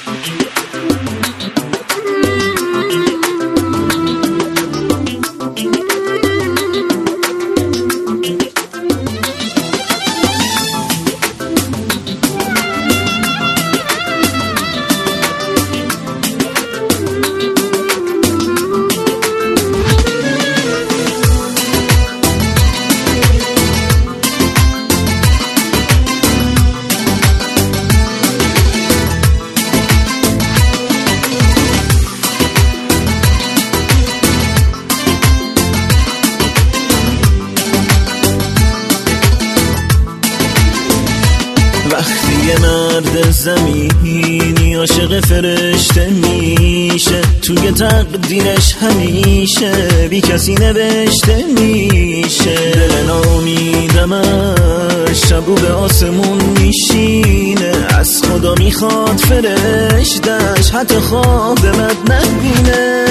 وقتی یه مرد زمینی عاشق فرشته میشه، توی تقدیرش همیشه بی کسی نوشته میشه. دل نامیدمش شبو به آسمون میشینه، از خدا میخواد فرشتش حتی خواب مد نبینه.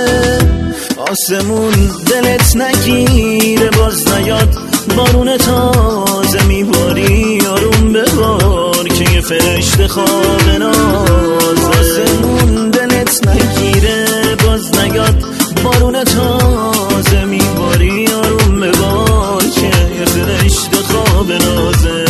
آسمون دلت نگیره باز نیاد بارون تازه میباری، آروم ببار که یه فرشته خواب ناز. آسمون دلت نگیره باز نیاد بارون تازه میباری، آروم ببار که یه فرشته خواب نازه.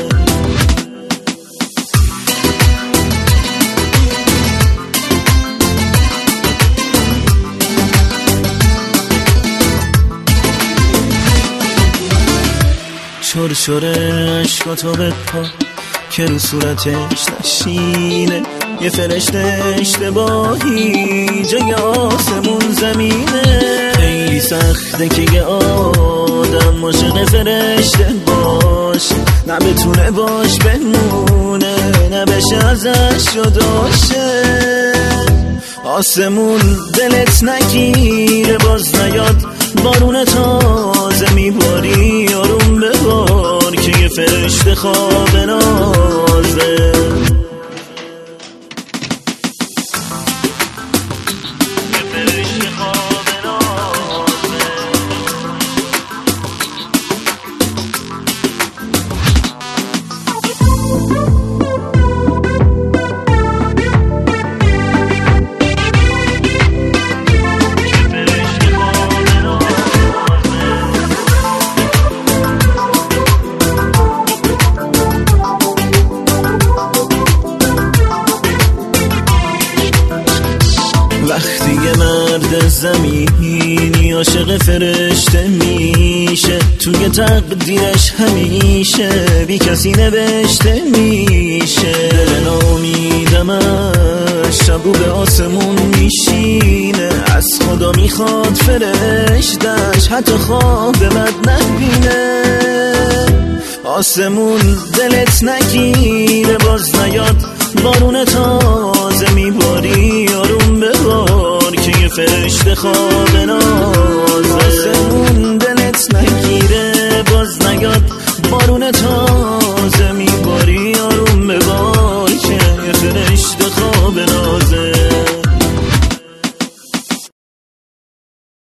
شور عشقاتو بپا که رو صورتش نشینه، یه فرشته اشتباهی جای آسمون زمینه. خیلی سخته که یه آدم عاشق فرشته باش، نه بتونه باش بمونه نه بشه ازش جداشه. آسمون دلت نگیره باز نیاد بارون تازه میباری، آروم ببار که یه فرشته خواب نازه. وقتی یه مرد زمینی عاشق فرشته میشه، توی تقدیرش همیشه بی کسی نوشته میشه. دل نامیدمش شبو به آسمون میشینه، از خدا میخواد فرشتش حتی خواب مد نبینه. آسمون دلت نگیره باز نیاد بارون تازه میباری، آروم ببار که یه فرشته خواب ناز.